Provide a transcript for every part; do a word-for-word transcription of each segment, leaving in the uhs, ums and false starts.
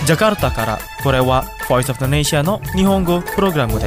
ジャカルタからこれは Voice of the Nation の日本語プログラムです。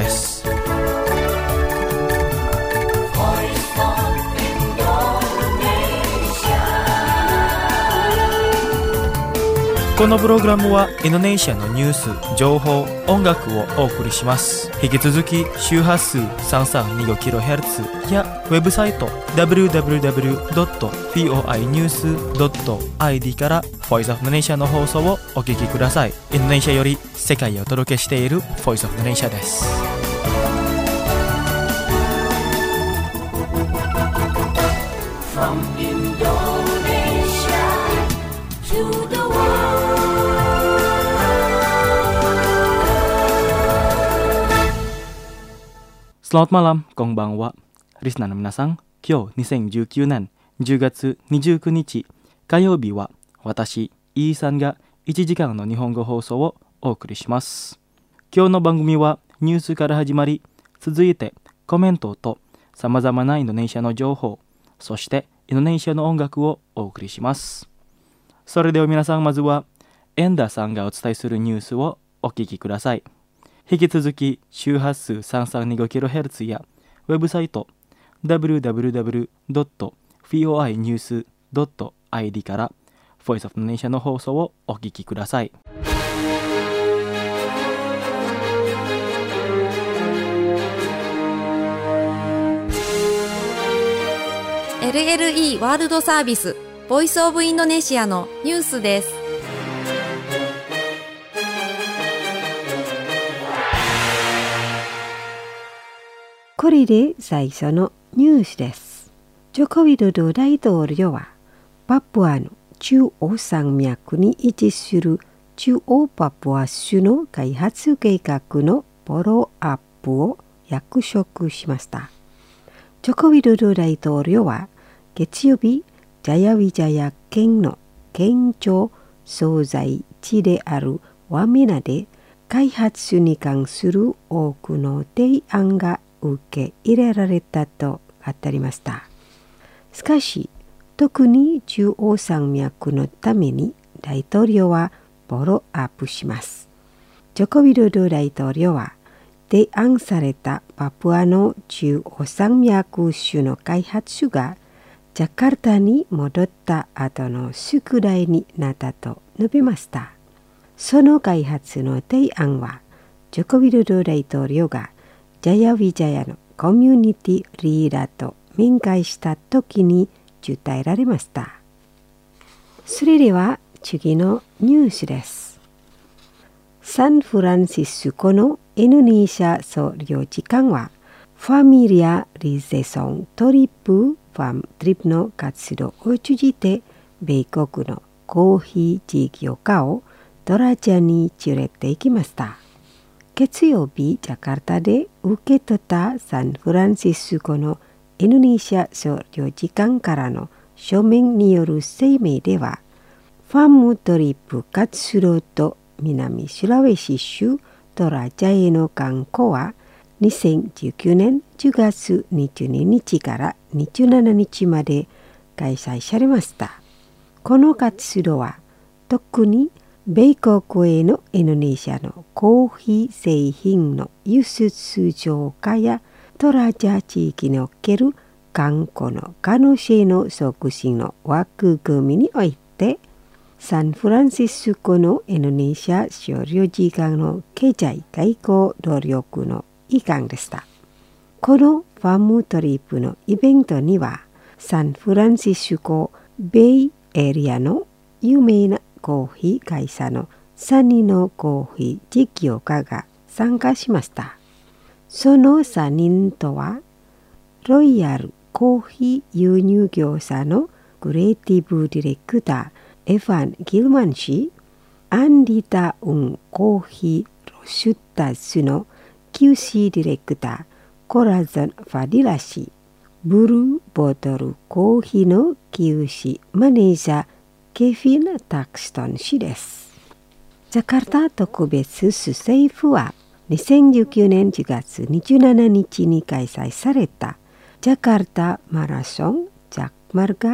このプログラムはインドネシアのニュース、情報、音楽をお送りします。引き続き周波数 さんさんにごキロヘルツ やウェブサイト ダブリューダブリューダブリュードットフォーニュースドットアイディー から Voice of the Nation の放送をお聞きください。インドネシアより世界をお届けしている Voice of the Nation です。From Indonesia to the Selamat malam, konbanwa. Listenerの皆さん、今日にせんじゅうきゅうねんじゅうがつにじゅうくにち火曜日は私、イーさんがいちじかんの日本語放送をお送りします。今日の番組はニュースから始まり、続いてコメントとさまざまなインドネシアの情報、そしてインドネシアの音楽をお送りします。それでは皆さん、まずはエンダーさんがお伝えするニュースをお聞きください。引き続き周波数 さんさんにごキロヘルツ やウェブサイト ダブリューダブリューダブリュードットフォーニュースドットアイディー から Voice of the Nation の放送をお聞きください。 エルエルイー ワールドサービス Voice of Indonesia のニュースです。 これで最初のニュースです。ジョコウィドド大統領はパプアの中央山脈に位置する中央パプア州の開発計画のフォローアップを約束しました。ジョコウィドド大統領は月曜日、ジャヤウィジャヤ県の県庁所在地であるワミナで開発に関する多くの提案が受け入れられたと語りました。しかし、特に中央山脈のために大統領はフォローアップします。ジョコウィドド大統領は提案されたパプアの中央山脈州の開発がジャカルタに戻った後の宿題になったと述べました。その開発の提案はジョコウィドド大統領がジャヤウィジャヤのコミュニティリーダーと面会した時に伝えられました。それでは次のニュースです。サンフランシスコのインドネシア総領事館はファミリア・リゼソントリップ・ファム・トリップの活動を通じて米国のコーヒー事業家をトラジャに連れて行きました。月曜日、ジャカルタで受け取ったサンフランシスコのインドネシア総領事館からの書面による声明では、ファムトリップ活動と南シュラウェシ州トラジャへの観光はにせんじゅうきゅうねんじゅうがつにじゅうににちからにじゅうしちにちまで開催されました。この活動は特に米国へのインドネシアのコーヒー製品の輸出増加やトラジャ地域における観光の可能性の促進の枠組みにおいて、サンフランシスコのインドネシア総領事館の経済外交努力の一環でした。このファムトリップのイベントには、サンフランシスコベイエリアの有名なコーヒー会社のさんにんのコーヒー事業家が参加しました。そのさんにんとは、ロイヤルコーヒー輸入業者のクリエイティブディレクターエファン・ギルマン氏、アンディタ・ウンコーヒーロシュッタスの キューシー ディレクターコラゾン・ファディラ氏、ブルーボトルコーヒーの キューシー マネージャーケフィン・タクストン氏です。ジャカルタ特別主催府はにせんじゅうきゅうねんじゅうがつにじゅうしちにちに開催されたジャカルタマラソンジャックマルガ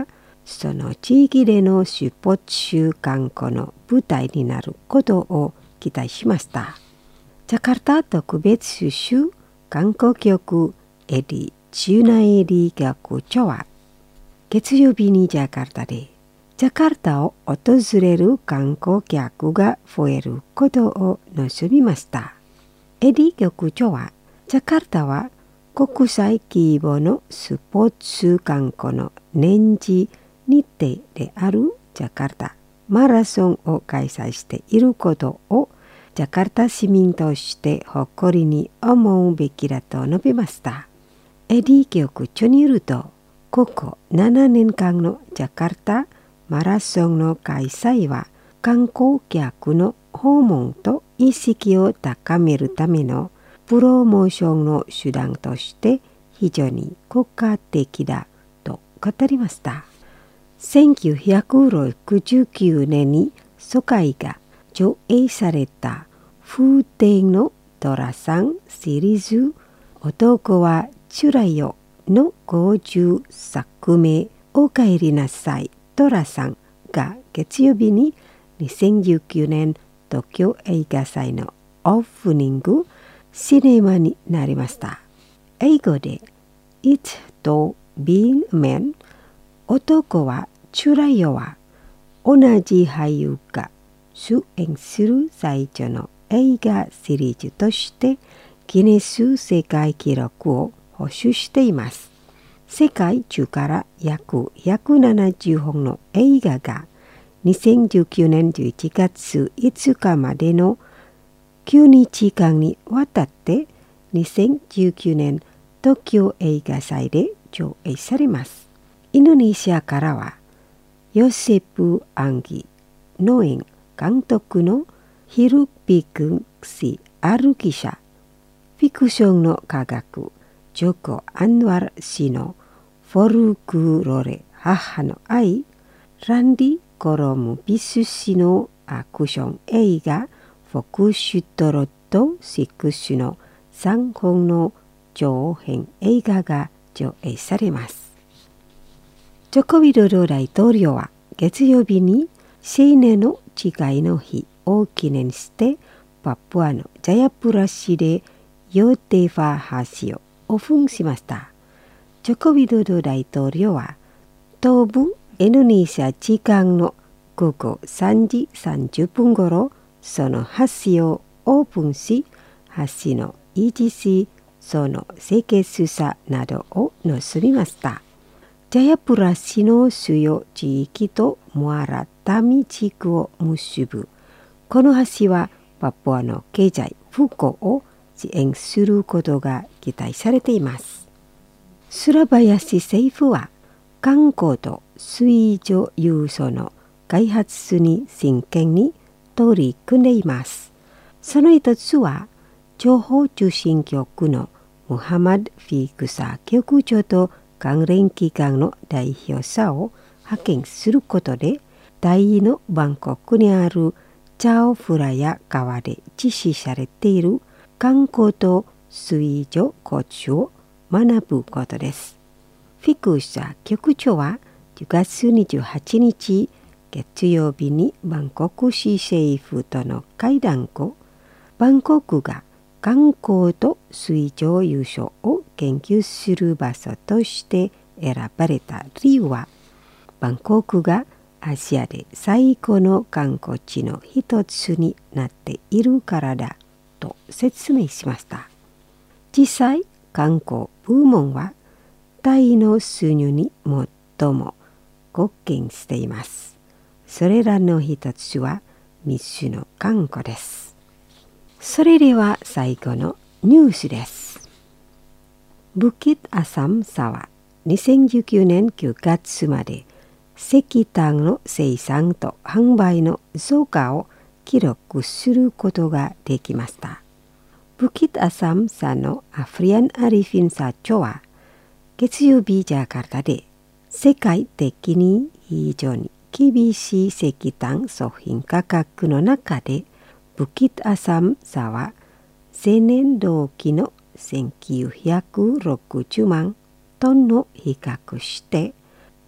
その地域でのスポーツ観光の舞台になることを期待しました。ジャカルタ特別州観光局エディ・チュナエリ局長は、月曜日にジャカルタでジャカルタを訪れる観光客が増えることを望みました。エディ局長は、ジャカルタは国際規模のスポーツ観光の年次日程であるジャカルタマラソンを開催していることをジャカルタ市民として誇りに思うべきだと述べました。エディ局長によると、ここななねんかんのジャカルタマラソンの開催は観光客の訪問と意識を高めるためのプロモーションの手段として非常に効果的だと語りました。せんきゅうひゃくろくじゅうきゅうねんに初回が上映された風天の寅さんシリーズ男はつらいよのごじゅっさくめおかえりなさい寅さんが月曜日ににせんじゅうきゅうねん東京映画祭のオープニングシネマになりました。英語で It's to being a man 男はつらいよは同じ俳優が主演する最初の映画シリーズとしてギネス世界記録を保守しています。世界中から約ひゃくななじゅうほんの映画がにせんじゅうきゅうねんじゅういちがついつかまでのきゅうにちかんにわたってにせんじゅうきゅうねん東京映画祭で上映されます。インドネシアからはヨセプ・アンギ・ノエン監督のヒルピクンシ・アル記者、フィクションの科学ジョコ・アンワル氏のフォルクロレ母の愛、ランディ・コロムビス氏のアクション映画フォクシュトロットシックスのさんほんの長編映画が上映されます。ジョコビドド大統領は月曜日に青年の誓いの日を記念してパプアのジャヤプラ市でヨーテファ橋をオープンしました。ジョコビドド大統領は東部インドネシア時間のごごさんじさんじゅっぷんごろその橋をオープンし、橋の維持し、その清潔さなどを盗みました。ジャヤプラ市の主要地域とモアラタミ地区を結ぶ。この橋はパプアの経済復興を支援することが期待されています。スラバヤ市政府は観光と水上輸送の開発に真剣に取り組んでいます。その一つは情報通信局のムハマド・フィクサ局長と関連機関の代表者を派遣することで、タイのバンコクにあるチャオフラヤ川で実施されている観光と水上交通を学ぶことです。フィクサ局長はじゅうがつにじゅうはちにち月曜日にバンコク市政府との会談後、バンコクが観光と水上輸送を研究する場所として選ばれた理由は、バンコクがアジアで最高の観光地の一つになっているからだと説明しました。実際、観光部門はタイの収入に最も貢献しています。それらの一つは密集の観光です。それでは最後のニュースです。ブキットアサムサはにせんじゅうきゅうねんきゅうがつまで石炭の生産と販売の増加を記録することができました。ブキットアサムサのアフリアン・アリフィン社長は月曜日ジャカルタで世界的に非常に厳しい石炭商品価格の中でブキットアサムサは前年同期のせんきゅうひゃくろくじゅうまんトンの比較して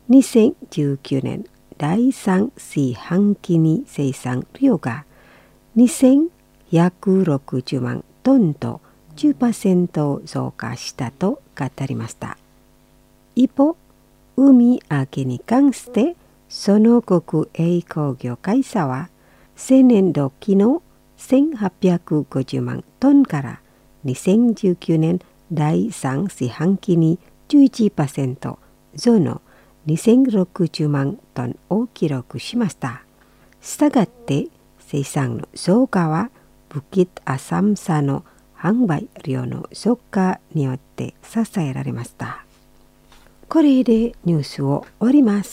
にせんじゅうきゅうねんだいさん四半期に生産量がにせんひゃくろくじゅうまんトンと じゅっパーセント 増加したと語りました。一方、海揚げに関してその国営工業会社は前年度期のせんはっぴゃくごじゅうまんトンからにせんじゅうきゅうねんだいさん四半期に じゅういちパーセント 増のにせんろくじゅうまんトンを記録しました。したがって生産の増加はブキッアサムサの販売量の増加によって支えられました。これでニュースを終わります。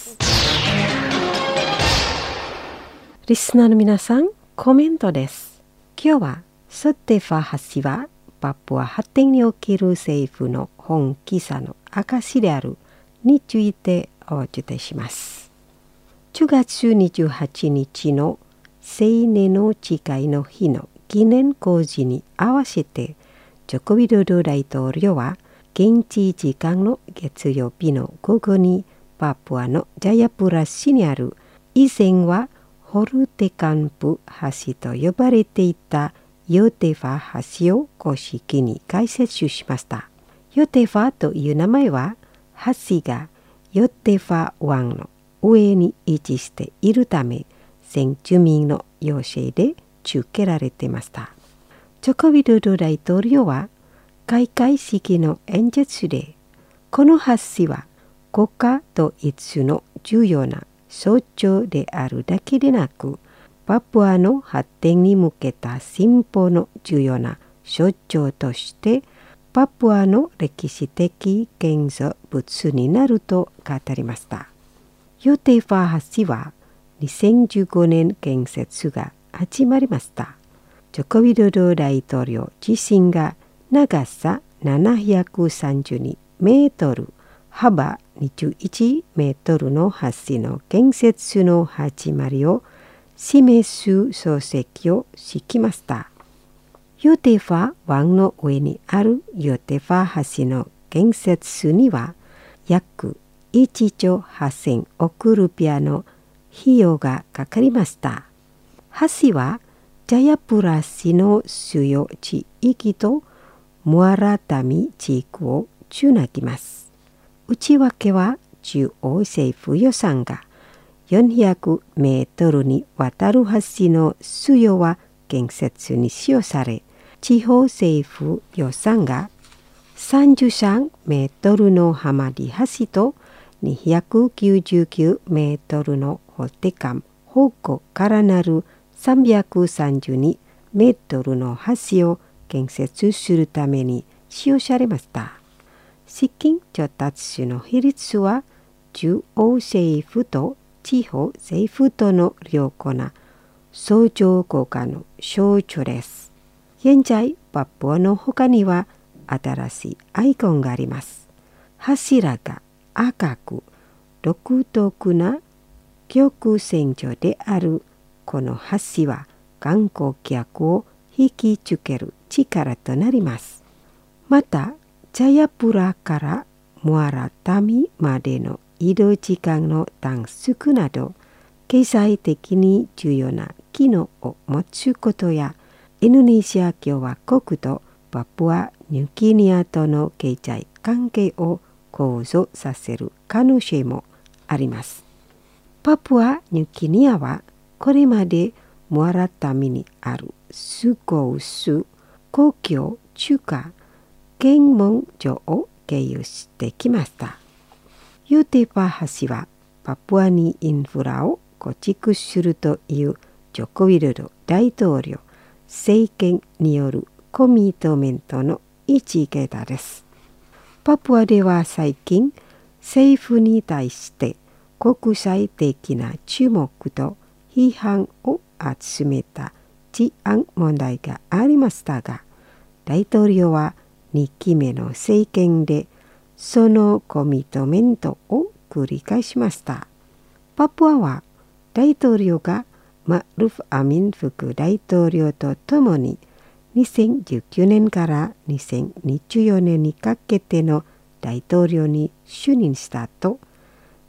リスナーの皆さん、コメントです。今日はソテファ橋はパプア発展における政府の本気さの証であるについてお伝えします。じゅうがつにじゅうはちにちの青年の誓いの日の記念行事に合わせてジョコビドド大統領は現地時間の月曜日の午後にパプアのジャヤプラ市にある以前はホルテカンプ橋と呼ばれていたヨテファ橋を公式に開設しました。ヨテファという名前は橋がヨテファ湾の上に位置しているため先住民の要請で付けられていました。ジョコビドド大統領は開会式の演説でこの橋は国家統一の重要な象徴であるだけでなくパプアの発展に向けた進歩の重要な象徴としてパプアの歴史的建造物になると語りました。ヨテファ橋はにせんじゅうごねん建設が始まりました。ジョコビドド大統領自身が長さななひゃくさんじゅうにメートル、幅にじゅういちメートルの橋の建設の始まりを示す漱石を敷きました。ヨテファ湾の上にあるヨテファ橋の建設には約いちちょうはっせんおくルピアの費用がかかりました。橋はジャヤプラ市の主要地域とムアラタミ地域をつなぎます。内訳は中央政府予算がよんひゃくメートルにわたる橋の主要は建設に使用され、地方政府予算がさんじゅうさんメートルのハマディ橋とにひゃくきゅうじゅうきゅうメートルのホテカン方向からなるさんびゃくさんじゅうにメートルの橋を建設するために使用されました。資金調達の比率は中央政府と地方政府との良好な相乗効果の象徴です。現在、パプアの他には新しいアイコンがあります。柱が赤く独特な曲線上であるこの橋は観光客を引きつける力となります。また、ジャヤプラからムアラタミまでの移動時間の短縮など、経済的に重要な機能を持つことや、インドネシア共和国とパプアニューギニアとの経済関係を向上させる可能性もあります。パプアニューギニアはこれまでムアラタミにあるスコウス公共中華検問所を経由してきました。ヨテファ橋はパプアにインフラを構築するというジョコビドド大統領政権によるコミットメントの一桁です。パプアでは最近政府に対して国際的な注目と批判を集めた治安問題がありましたが、大統領はにきめの政権でそのコミットメントを繰り返しました。パプアは大統領がマルフ・アミン副大統領とともににせんじゅうきゅうねんからにせんにじゅうよねんにかけての大統領に就任した後、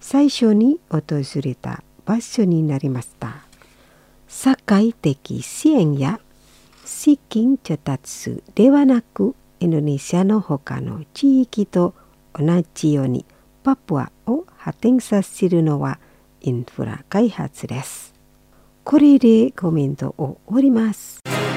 最初に訪れた場所になりました。社会的支援や資金調達ではなく、インドネシアの他の地域と同じようにパプアを発展させるのはインフラ開発です。これでコメントを終わります。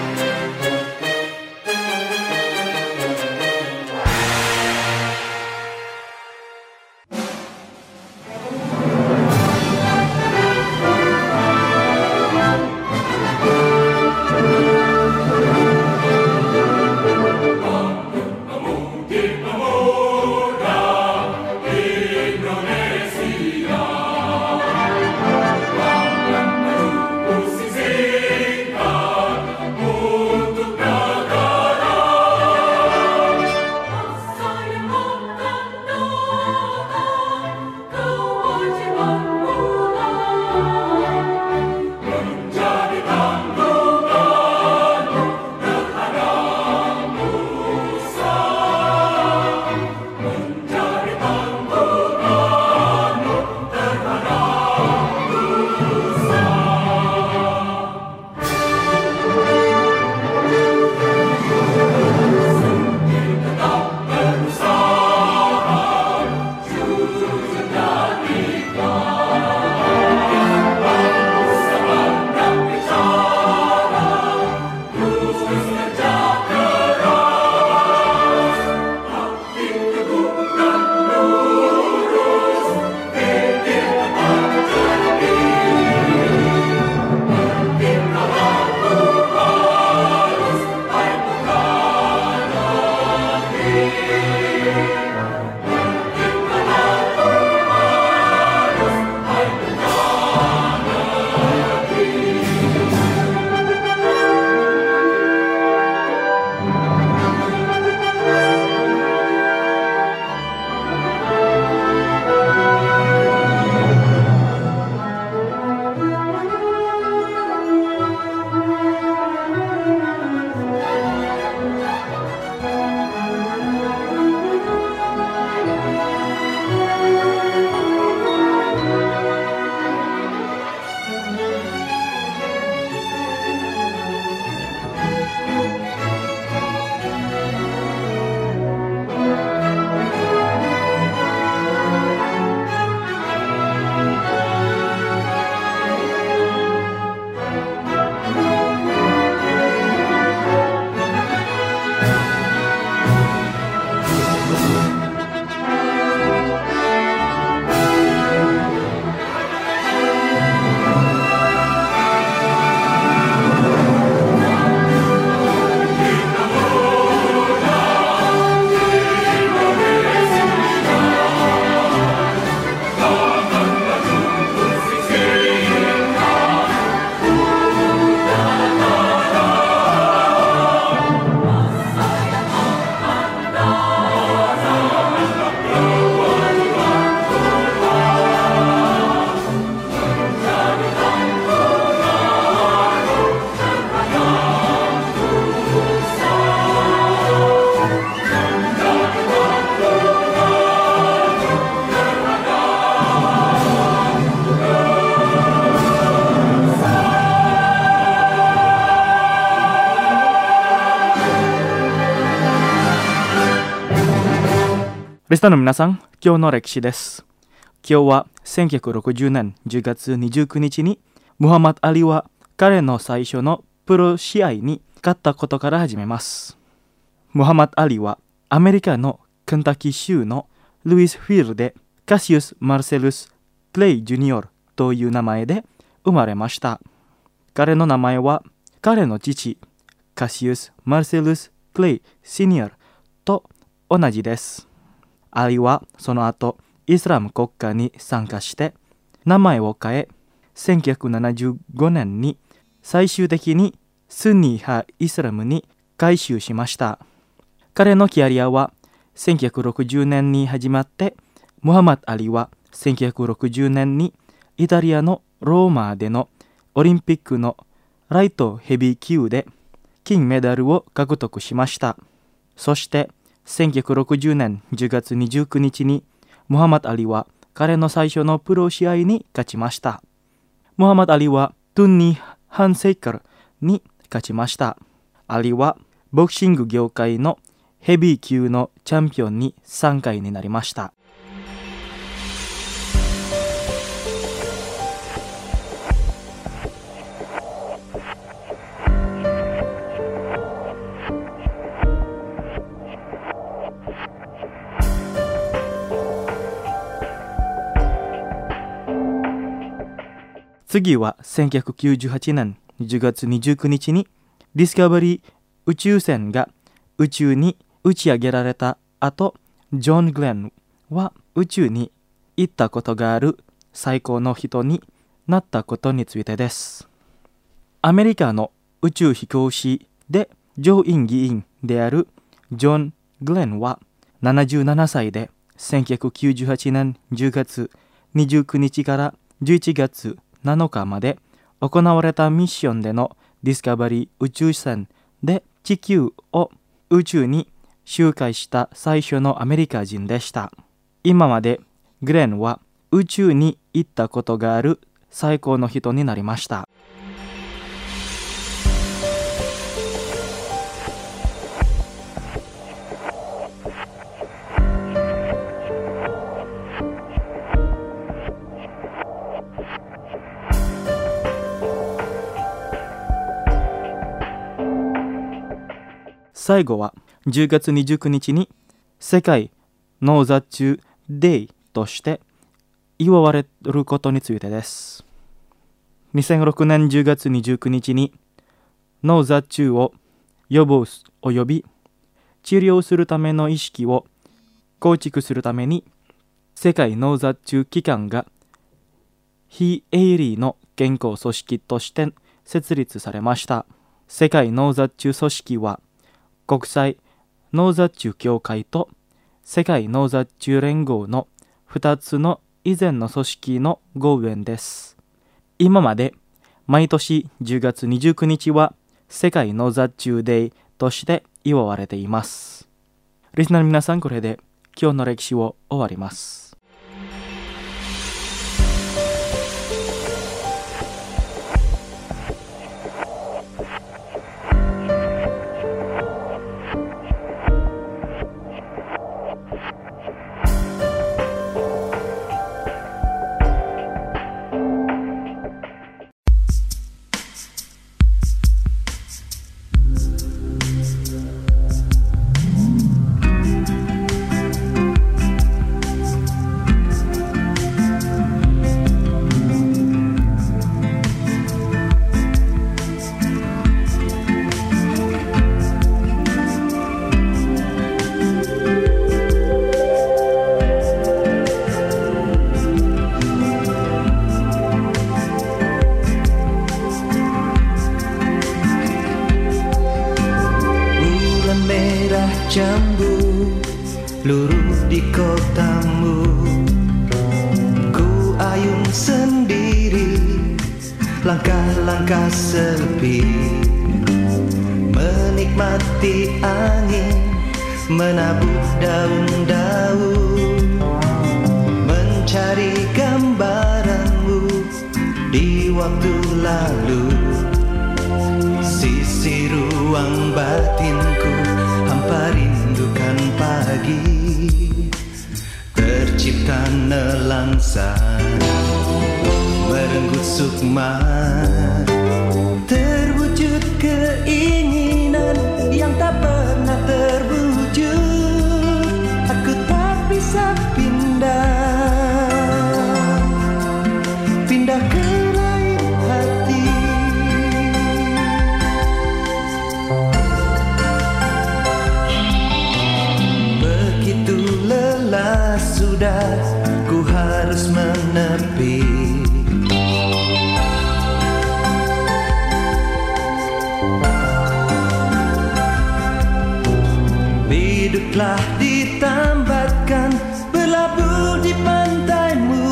リスナーの皆さん、今日の歴史です。今日はせんきゅうひゃくろくじゅうねんじゅうがつにじゅうくにちにムハンマド・アリは彼の最初のプロ試合に勝ったことから始めます。ムハンマド・アリはアメリカのケンタッキー州のルイスフィールでカシウス・マルセルス・クレイ・ジュニオルという名前で生まれました。彼の名前は彼の父カシウス・マルセルス・クレイ・シニアルと同じです。アリはその後イスラム国家に参加して名前を変え、せんきゅうひゃくななじゅうごねんに最終的にスンニ派イスラムに改宗しました。彼のキャリアはせんきゅうひゃくろくじゅうねんに始まって、ムハンマド・アリはせんきゅうひゃくろくじゅうねんにイタリアのローマでのオリンピックのライトヘビー級で金メダルを獲得しました。そしてせんきゅうひゃくろくじゅうねんじゅうがつにじゅうくにちにムハンマド・アリは彼の最初のプロ試合に勝ちました。ムハマド・アリはトゥンニ・ハンセイカルに勝ちました。アリはボクシング業界のヘビー級のチャンピオンにさんかいになりました。次はせんきゅうひゃくきゅうじゅうはちねんじゅうがつにじゅうくにちにディスカバリー宇宙船が宇宙に打ち上げられた後、ジョン・グレンは宇宙に行ったことがある最高の人になったことについてです。アメリカの宇宙飛行士で上院議員であるジョン・グレンはななじゅうななさいでせんきゅうひゃくきゅうじゅうはちねんじゅうがつにじゅうくにちからじゅういちがつなのかまで行われたミッションでのディスカバリー宇宙船で地球を宇宙に周回した最初のアメリカ人でした。今までグレンは宇宙に行ったことがある最高の人になりました。最後はじゅうがつにじゅうくにちに世界脳卒中デイとして祝われることについてです。にせんろくねんじゅうがつにじゅうくにちに脳卒中を予防および治療するための意識を構築するために世界脳卒中機関が非営利の健康組織として設立されました。世界脳卒中組織は国際脳卒中協会と世界脳卒中連合のふたつの以前の組織の合弁です。今まで毎年じゅうがつにじゅうくにちは世界脳卒中デイとして祝われています。リスナーの皆さん、これで今日の歴史を終わります。 Jambu luruh di kotamu, ku ayun sendiri, langkah-langkah sepi, menikmati angin, menabuh daun-daun, mencari gambaranmu di waktu lalu. Sisi ruang batinku hampa rindukan pagi, tercipta nelangsa merenggut sukma, terwujud keinginan yang tak pernah terwujud. Aku tak bisa pindah, pindah ke lain hati. Lelah sudah, ku harus menepi. Biduklah ditambatkan, berlabuh di pantaimu.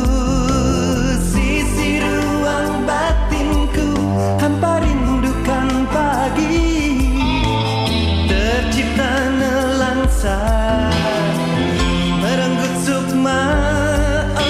Sisi ruang batinku hampa rindukan pagi, tercipta nelangsa merenggut sukma. Oh,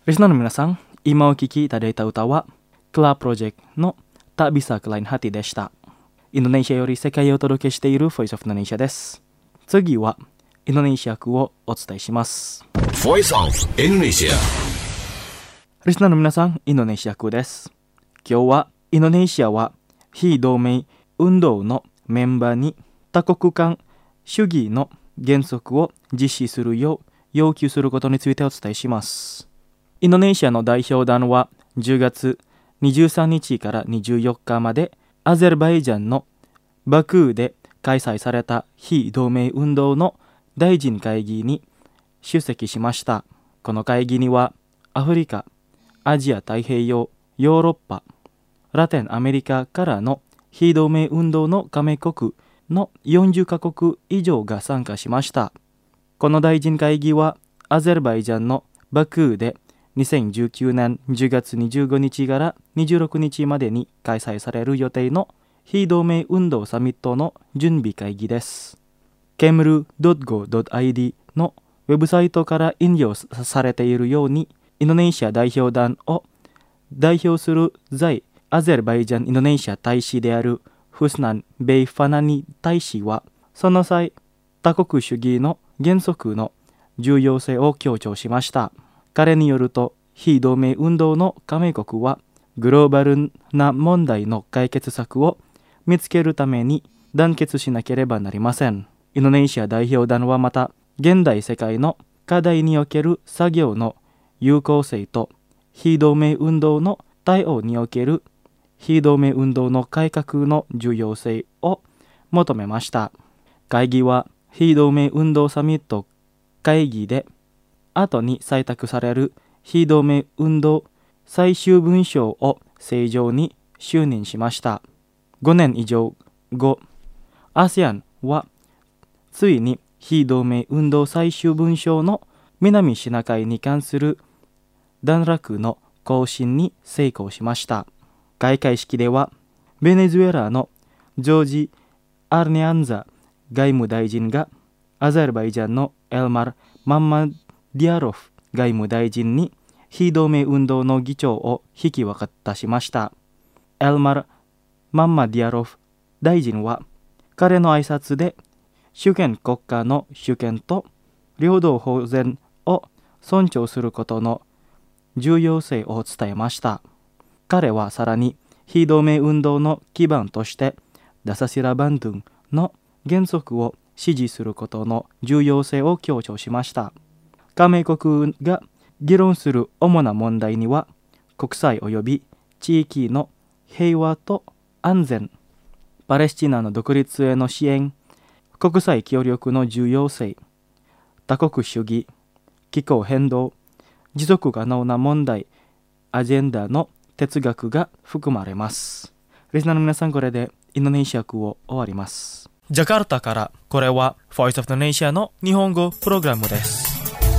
リスナーの皆さん、今お聴きいただいた歌はクラプロジェクトのTak Bisa ke Lain Hatiでした。インドネシアより世界をお届けしている Voice of Indonesia です。次はインドネシア語をお伝えします。 Voice of Indonesia。 リスナーの皆さん、インドネシア語です。今日はインドネシアは非同盟運動のメンバーに多国間主義の原則を実施するよう要求することについてお伝えします。インドネシアの代表団はじゅうがつにじゅうさんにちからにじゅうよっかまでアゼルバイジャンのバクーで開催された非同盟運動の大臣会議に出席しました。この会議にはアフリカ、アジア太平洋、ヨーロッパ、ラテンアメリカからの非同盟運動の加盟国のよんじゅっかこく以上が参加しました。この大臣会議はアゼルバイジャンのバクーでにせんじゅうきゅうねんじゅうがつにじゅうごにちからにじゅうろくにちまでに開催される予定の非同盟運動サミットの準備会議です。ケムル ドットゴー ドットアイディー のウェブサイトから引用されているように、インドネシア代表団を代表する在アゼルバイジャンインドネシア大使であるフスナン・ベイ・ファナニ大使は、その際、多国主義の原則の重要性を強調しました。彼によると、非同盟運動の加盟国はグローバルな問題の解決策を見つけるために団結しなければなりません。インドネシア代表団はまた、現代世界の課題における作業の有効性と非同盟運動の対応における非同盟運動の改革の重要性を求めました。会議は非同盟運動サミット会議で後に採択される非同盟運動最終文書を正常に就任しました。ごねん以上後、アセアン はついに非同盟運動最終文書の南シナ海に関する段落の更新に成功しました。開会式ではベネズエラのジョージ・アルネアンザ外務大臣がアゼルバイジャンのエルマル・マンマディアロフ外務大臣に非同盟運動の議長を引き渡しました。エルマル・マンマディアロフ大臣は彼の挨拶で主権国家の主権と領土保全を尊重することの重要性を伝えました。彼はさらに非同盟運動の基盤としてダサシラバンドゥンの原則を支持することの重要性を強調しました。加盟国が議論する主な問題には、国際及び地域の平和と安全、パレスチナの独立への支援、国際協力の重要性、多国主義、気候変動、持続可能な問題、アジェンダの哲学が含まれます。リスナーの皆さん、これでインドネシア語を終わります。ジャカルタから、これは Voice of Indonesia の日本語プログラムです。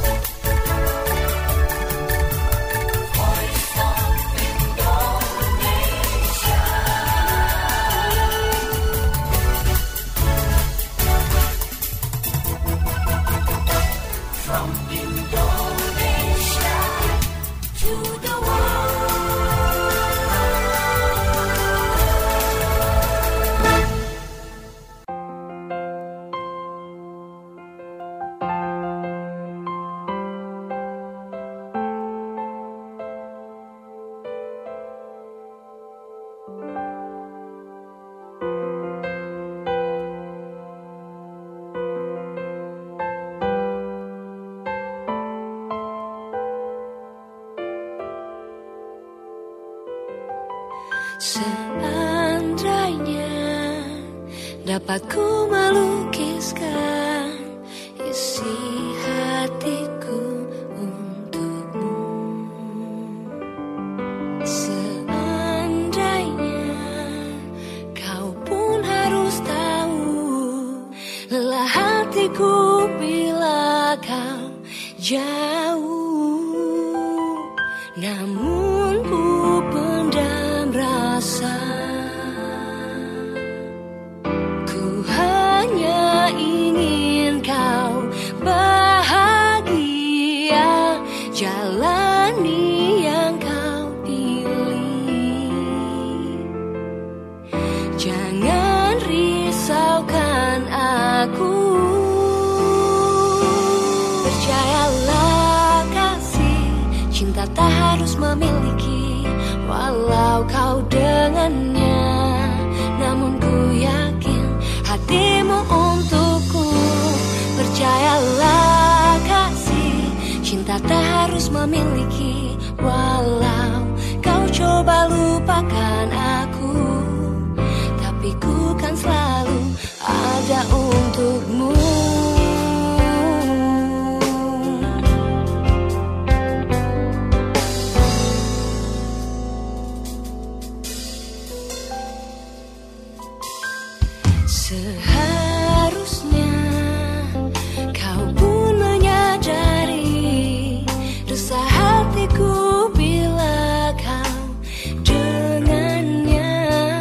Seandainya dapat ku melukiskan isi hatiku untukmu, seandainya kau pun harus tahu lelah hatiku bila kau jauh, namun ku pendam rasa. Ku hanya ingin kau bahagia, jalani tak harus memiliki, walau kau dengannya. Namun ku yakin hatimu untukku. Percayalah kasih, cinta tak harus memiliki, walau kau coba lupakan aku, tapi ku kan selalu ada untukmu. Seharusnya kau pun menyadari resah hatiku bila kau dengannya.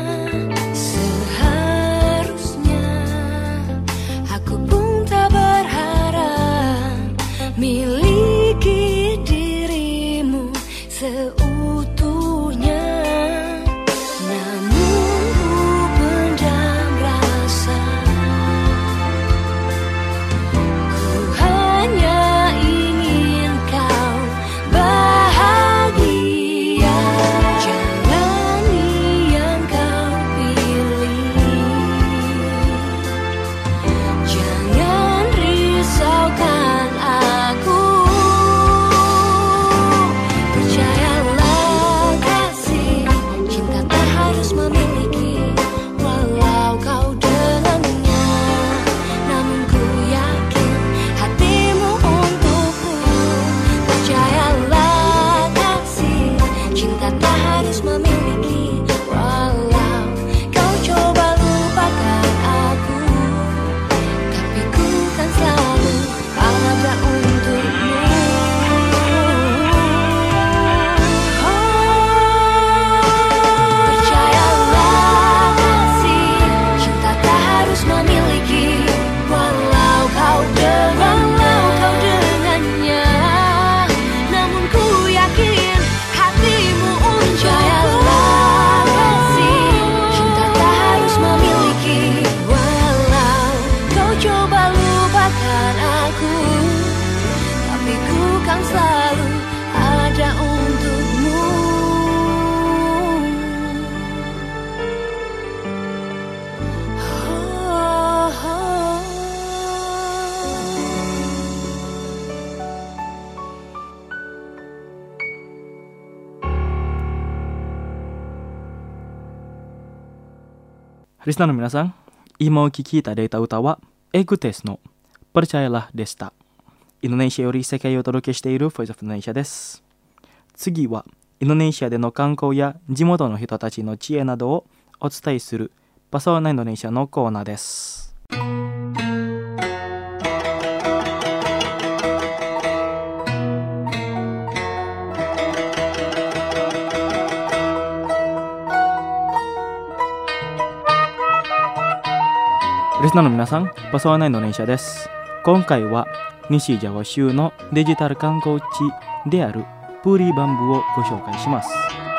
Seharusnya aku pun tak berharap miliki dirimu seutuhnya. Namun ku pendam rasa, ku hanya ingin kau bahagia. Jalani yang kau pilih, jangan risaukan aku. Percayalah kasih, cinta tak harus memiliki, walau kau dengannya. Namun ku yakin hatimu untukku. Percayalah kasih, cinta tak harus memiliki, walau kau coba lupakan aku, tapi ku kan selalu ada untukmu. Percayalah kasih, cinta tak harus memiliki, walau kau dengannya. Namun ku yakin hatimu untukku. Percayalah kasih, cinta tak harus memiliki, walau kau coba lupakan aku, tapi ku kan selalu ada untukmu. Oh, oh. Listenerの皆さん、今お聴きいただいた歌はエグテスのPercayalahでした。インドネシアより世界をお届けしているVoice of Indonesiaです。次はインドネシアでの観光や地元の人たちの知恵などをお伝えするパソナインドネシアのコーナーです。リスナーの皆さん、パソナインドネシアです。今回は西ジャワ州のデジタル観光地であるプーリーバンブをご紹介します。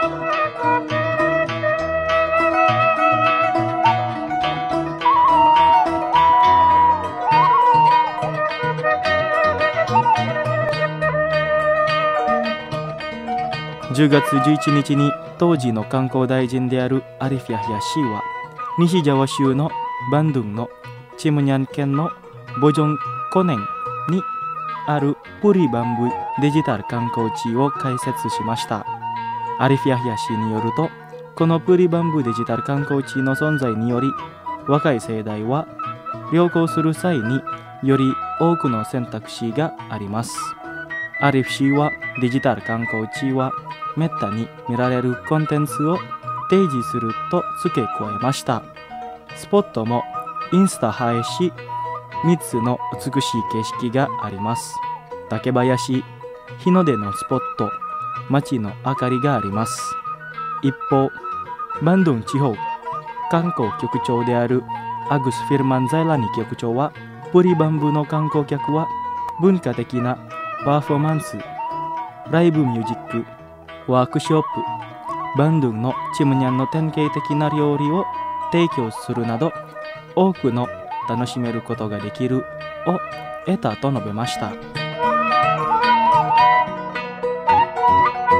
じゅうがつじゅういちにちに当時の観光大臣であるアリフ・ヤヒヤ氏は西ジャワ州のバンドゥンのチムニャン県のボジョンコネンにあるプリバンブデジタル観光地を開設しました。アリフ・ヤヒヤ氏によると、このプリバンブデジタル観光地の存在により、若い世代は旅行する際により多くの選択肢があります。アリフ氏はデジタル観光地はめったに見られるコンテンツを提示すると付け加えました。スポットもインスタ映えし、みっつの美しい景色があります。竹林、日の出のスポット、街の明かりがあります。一方、バンドゥン地方観光局長であるアグス・フィルマン・ザイラニ局長は、プリバンブの観光客は文化的なパフォーマンス、ライブミュージック、ワークショップ、バンドゥンのチムニャンの典型的な料理を提供するなど、多くの楽しめることができるを得たと述べました。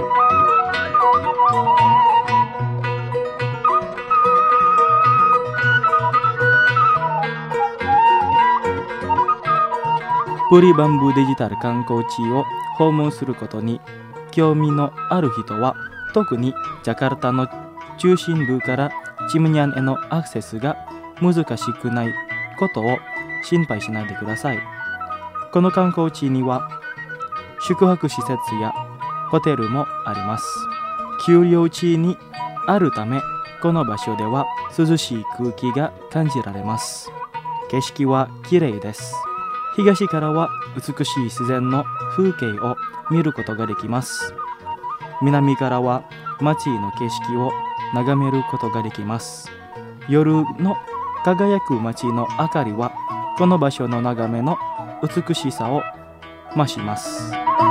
プリバンブーデジタル観光地を訪問することに興味のある人は、特にジャカルタの中心部からチムニャンへのアクセスが難しくないことを心配しないでください。この観光地には宿泊施設やホテルもあります。丘陵地にあるため、この場所では涼しい空気が感じられます。景色は綺麗です。東からは美しい自然の風景を見ることができます。南からは街の景色を眺めることができます。夜の輝く街の明かりはこの場所の眺めの美しさを増します。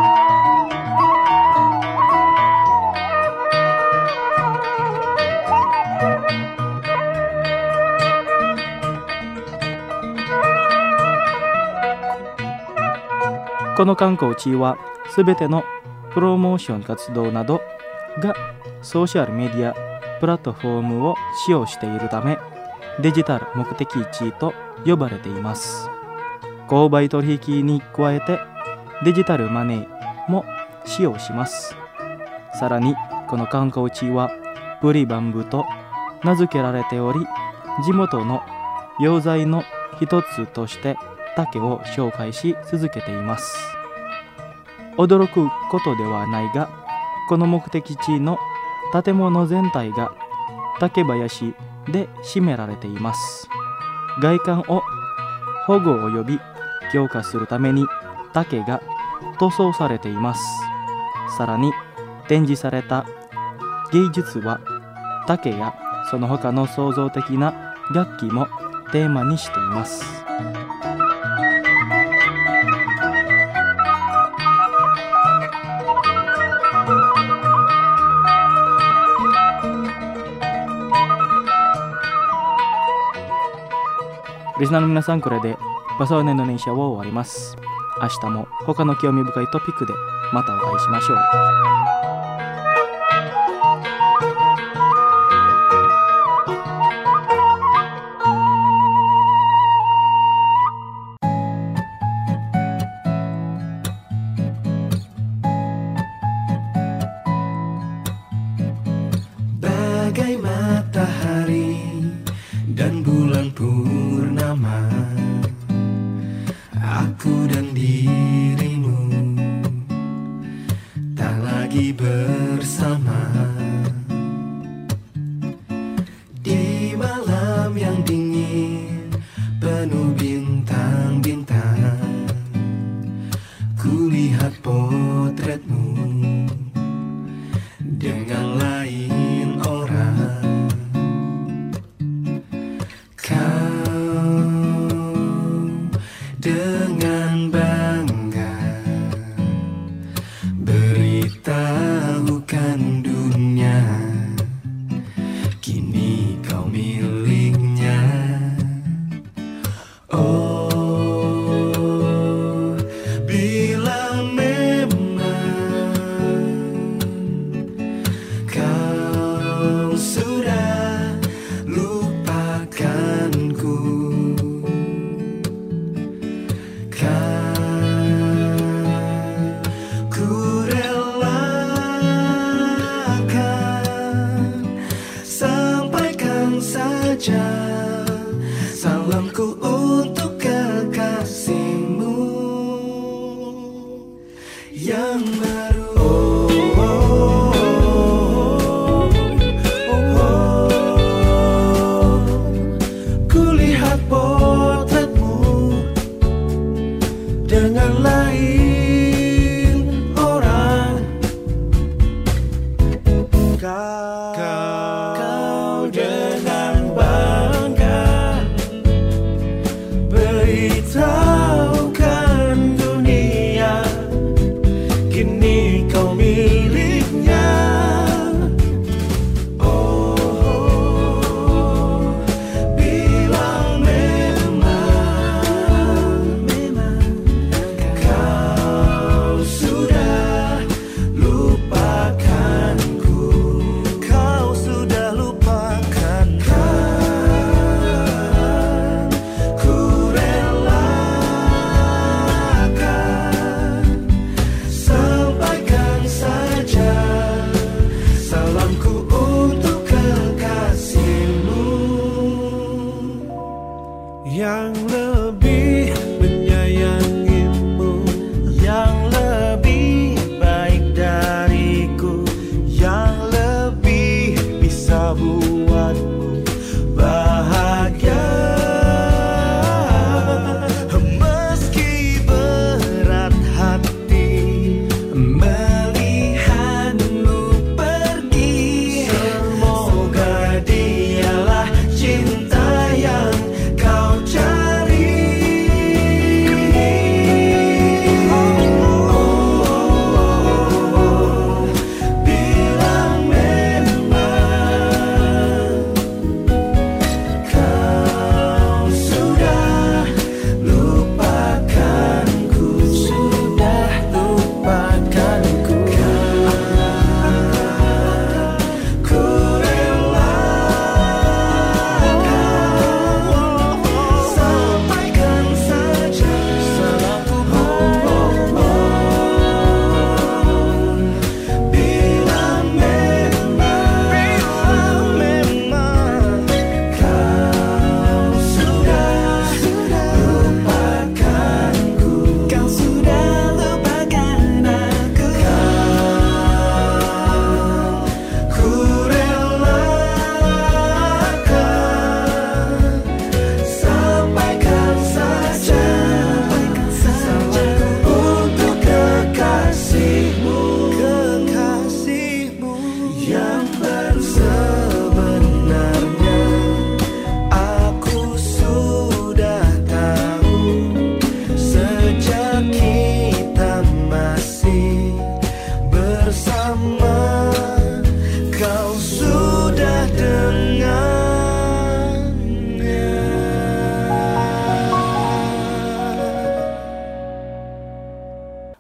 この観光地はすべてのプロモーション活動などがソーシャルメディアプラットフォームを使用しているため、デジタル目的地と呼ばれています。購買取引に加えてデジタルマネーも使用します。さらにこの観光地はプリバンブと名付けられており、地元の用材の一つとして竹を紹介し続けています。驚くことではないが、この目的地の建物全体が竹林で占められています。外観を保護及び強化するために竹が塗装されています。さらに展示された芸術は竹やその他の創造的な楽器もテーマにしています。リスナーの皆さん、これでバサワネンドネシアを終わります。明日も他の興味深いトピックでまたお会いしましょう。 Bagai matahari dan bulan purnama, aku dan dirimu tak lagi bersama. Di malam yang dingin penuh bintang-bintang, kulihat potretmu dengan lain orang. Dengan bangga beritahukan dunia, kini kau miliknya. Oh, bila memang kau sudah lupakanku, salamku untuk kekasihmu yang baru. Oh, oh, oh, oh, oh. Kulihat potretmu dengan lain orang. Kau, kau dengan beritahukan dunia, kini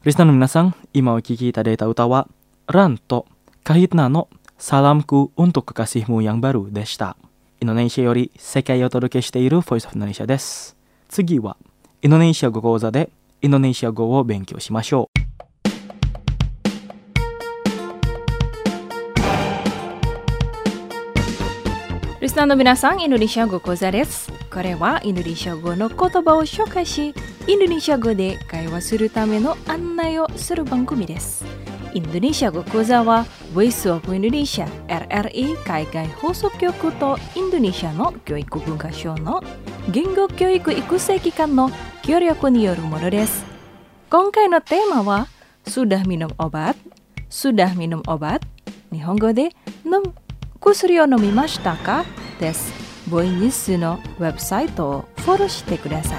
Risna no minasang, ima o kiki tadai uta wa Ran to Kahitna no salamku untuk kekasihmu yang baru deshita. Indonesia yori sekai o toroke shite iru Voice of Indonesia desu. Tsugi wa Indonesia go kouza de Indonesia go o benkyou shimashou. Risna no minasang, Indonesia go kouza desu. Kore wa Indonesia go no kotoba o shoukai shi, Indonesia go de kaiwa suru tame no annai o suru bankumi desu. Indonesia go kouza wa Voice of Indonesia エルエルイー 海外放送局とインドネシアの教育文化省の言語教育育成機関の協力によるものです。今回のテーマは Sudah minum obat? Sudah minum obat? 日本語での薬を飲みましたかです。ボイニュースのウェブサイトをフォローしてください。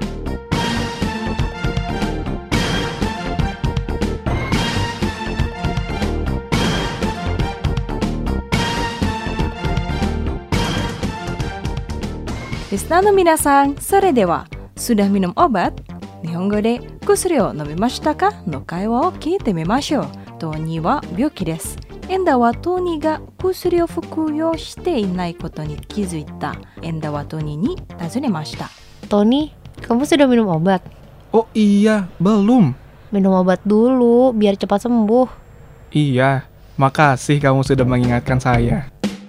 リスナーの皆さん、それでは Sudah minum obat? 日本語で薬を飲みましたかの会話を聞いてみましょう。トニーは病気です。エンダはトニーが薬を服用していないことに気づいた。エンダはトニーに尋ねました。 Tony, kamu sudah minum obat? Oh iya, belum. Minum obat dulu, biar cepat sembuh. Iya, makasih kamu sudah mengingatkan saya.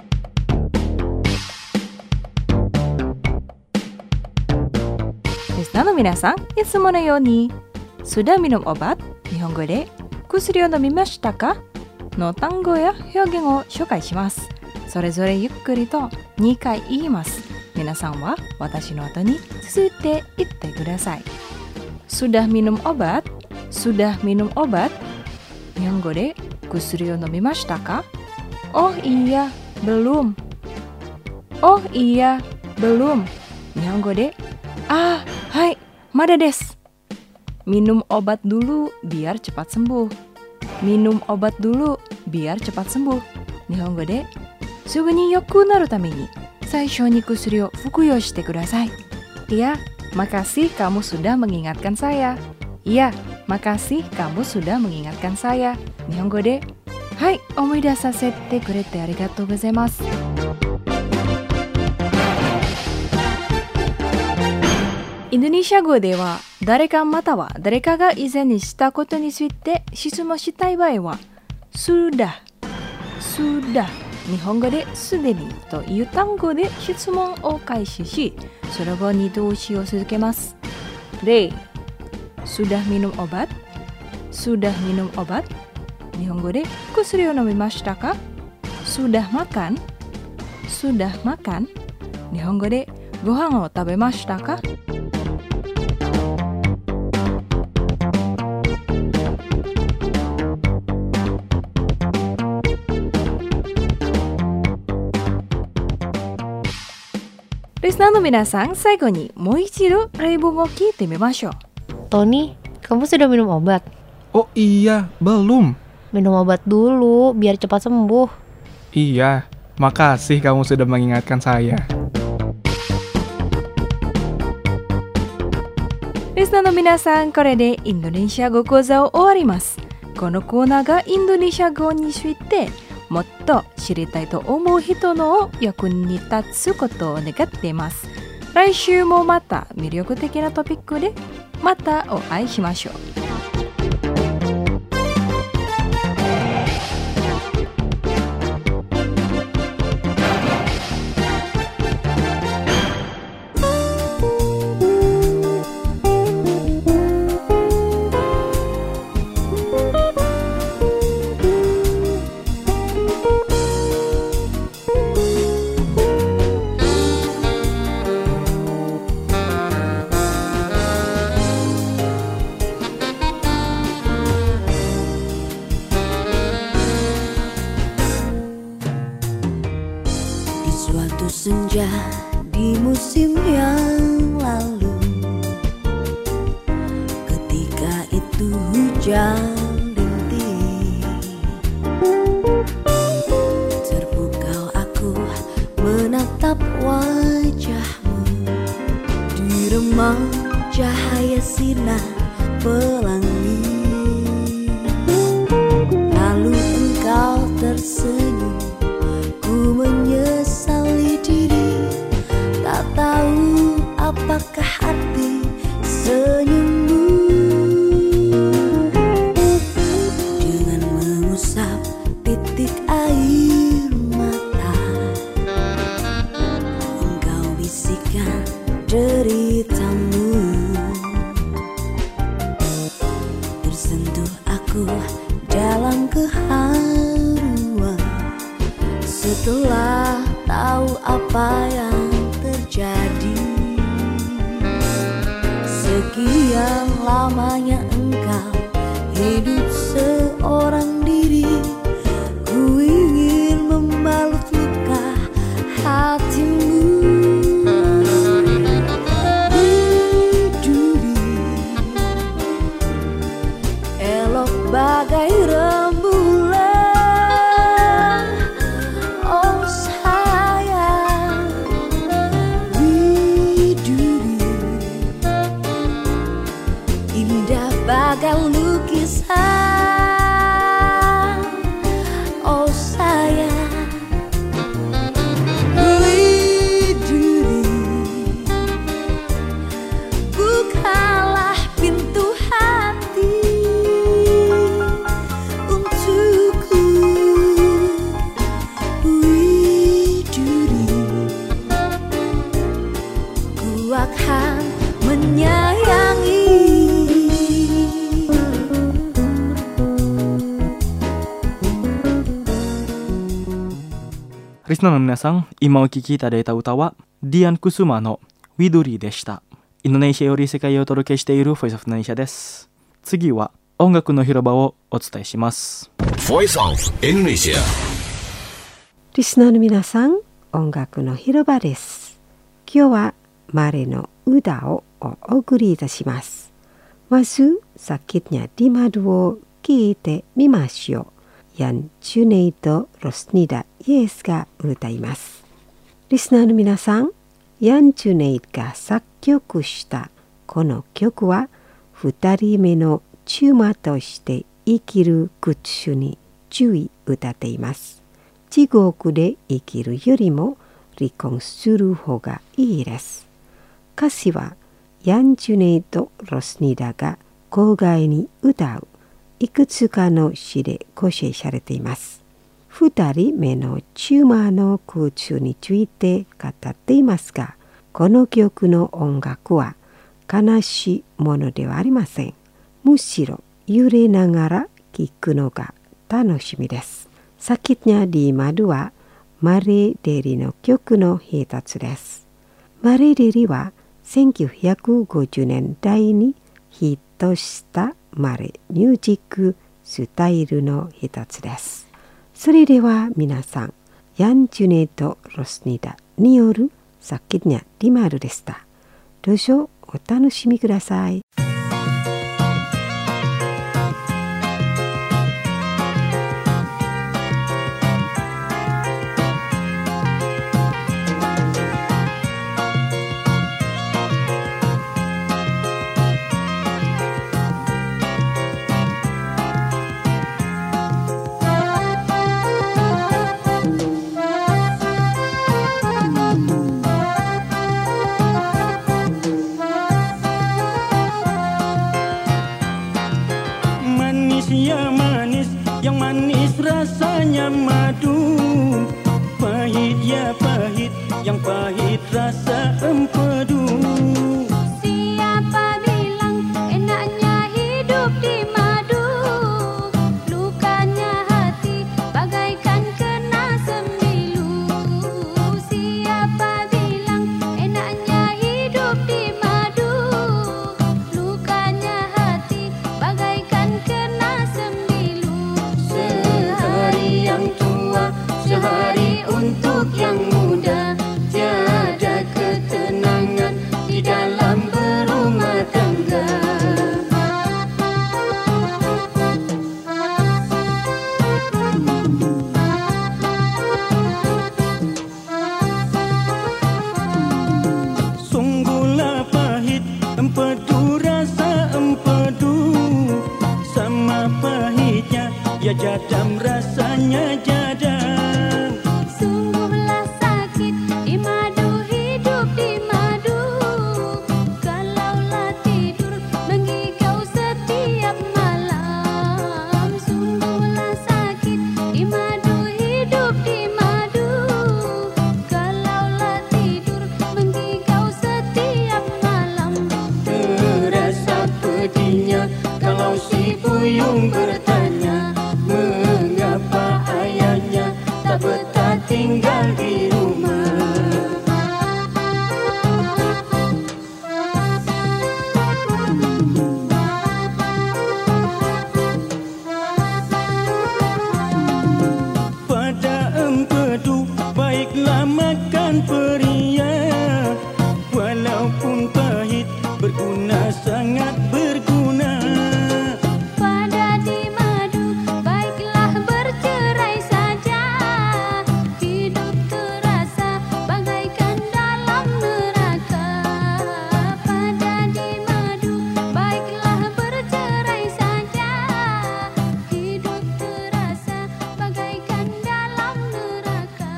Listenerの皆さん、いつものように Sudah minum obat? 日本語で薬を飲みましたかの単語や表現を紹介します。それぞれゆっくりとにかい言います。皆さんは私の後に続いて言ってください。Sudah minum obat? Sudah minum obat? 日本語で薬を飲みましたか Oh iya, belum. Oh iya, belum. 日本語であ、はい、まだです。Minum obat dulu biar cepat sembuh. Minum obat dulu biar cepat sembuh. 日本語ですぐに良くなるために最初に薬を服用してください。Iya, makasih kamu sudah mengingatkan saya. Iya, makasih kamu sudah mengingatkan saya. 日本語ではい、思い出させてくれてありがとうございます。インドネシア語では誰かまたは誰かが以前にしたことについて質問したい場合は sudah sudah 日本語ですでにという単語で質問を開始し、その後に動詞を続けます。例 sudah minum obat sudah minum obat 日本語で薬を飲みましたか sudah makan sudah makan 日本語でご飯を食べましたかリスナーの皆さん、最後にもう一度例文を聞いてみましょう。 Tony, kamu sudah minum obat? Oh iya, belum. Minum obat dulu, biar cepat sembuh. Iya, makasih kamu sudah mengingatkan saya. リスナーの皆さん、これでインドネシア語講座を終わります。このコーナーがインドネシア語についてもっと知りたいと思う人の役に立つことを願っています。来週もまた魅力的なトピックでまたお会いしましょう。 Senja di musim yang lalu, ketika itu hujan rintik, terpukau aku menatap wajahmu di remang cahaya sinar pelangi. sentuh aku dalam keharuan. Setelah tahu apa yang terjadi, sekian lamanya engkau hidup seorang diri. Ku ingin membalut luka hatimu. Biduri elok bagai rembulan. Oh sayang, biduri indah bagai lukisan. Oh sayang, biduri bukalah pintu hati untukku. Biduri, ku akan menyayangi. Risna no minasan, ima o kiki itadaita uta wa Dian Kusuma no Widuri でした。インドネシアより世界をお届けしている Voice of Indonesia です。次は音楽の広場をお伝えします。 Voice of Indonesia。 リスナーの皆さん、音楽の広場です。今日はマレの歌をお送りいたします。まず、Sakitnya di Maduを聞いてみましょう。ヤン・チュネイとロスニダ・イエスが歌います。リスナーの皆さん、ヤン・チュネイが作曲したこの曲は二人目のチューマとして生きる口に注意歌っています。地獄で生きるよりも離婚する方がいいです。歌詞はヤン・チュネイとロスニダが交互に歌ういくつかの詩で構成されています。二人目のチューマーの口について語っていますが、この曲の音楽は悲しいものではありません。むしろ揺れながら聴くのが楽しみです。Sakitnya di Maduはマレーデリの曲の一つです。マレーデリはせんきゅうひゃくごじゅうねんだいにヒットしたマレミュージックスタイルの一つです。それでは皆さん、ヤン・チュネとロスニダによるSakitnya di Maduでした。どうぞお楽しみください。 Ya manis, yang manis rasanya madu. Pahit ya pahit, yang pahit rasa empedu. Siapa bilang enaknya hidup di madu? Lukanya hati bagaikan kena sembilu. Siapa bilang enaknya hidup di madu? Lukanya hati bagaikan kena sembilu. Sehari yang tua, sehari untuk yang muda. Tiada ketenangan di dalam berumah tangga. Sungguhlah pahit, empedu rasa empedu. Sama pahitnya, ya jadam rasanya jadam. Sungguhlah sakit di madu, hidup di madu. Kalaulah tidur menggigau setiap malam. Sungguhlah sakit di madu, hidup di madu. Kalaulah tidur menggigau setiap malam. Terasa pedihnya kalau si duyung bertanya, mengapa ayahnya tak betah tinggal di rumah. Pada empedu baiklah makan peria, walaupun pahit berguna, sangat berguna. Pada di madu baiklah bercerai saja, hidup terasa bagaikan dalam neraka. Pada di madu baiklah bercerai saja, hidup terasa bagaikan dalam neraka.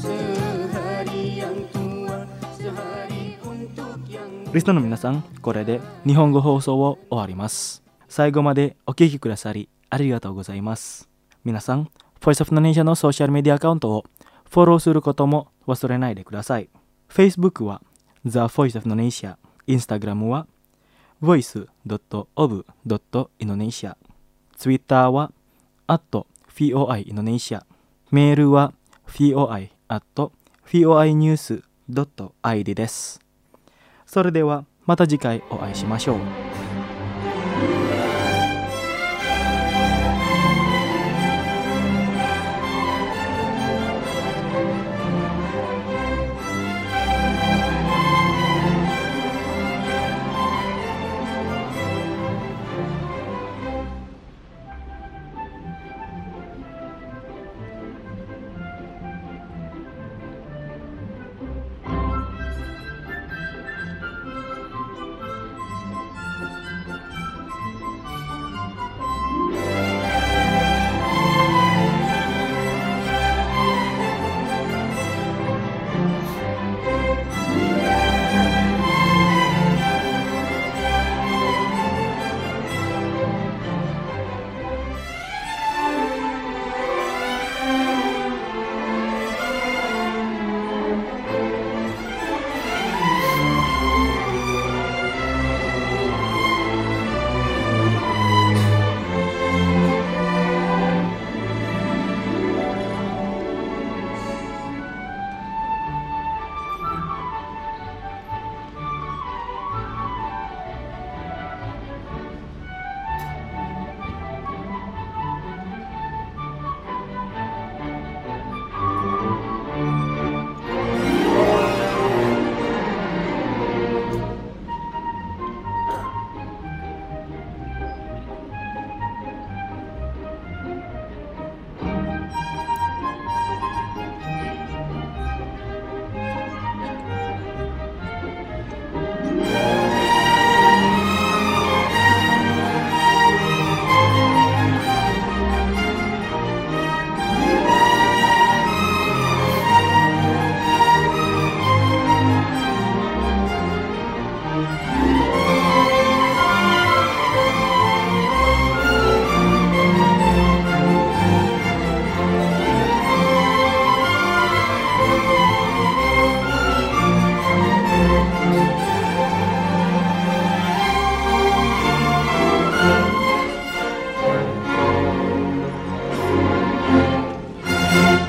Sehari yang tua, sehari untuk yang リスナーの皆さん、これで日本語放送を終わります。最後までお聞きくださりありがとうございます。皆さん、Voice of Indonesia のソーシャルメディアアカウントをフォローすることも忘れないでください。Facebook は The Voice of Indonesia、Instagram は ボイスドットオブドットインドネシア、Twitter は アットフィーオーアイインドネシア、メールは フィーオーアイアットフィーオーアイニュースドットアイディー です。それではまた次回お会いしましょう。 Thank you.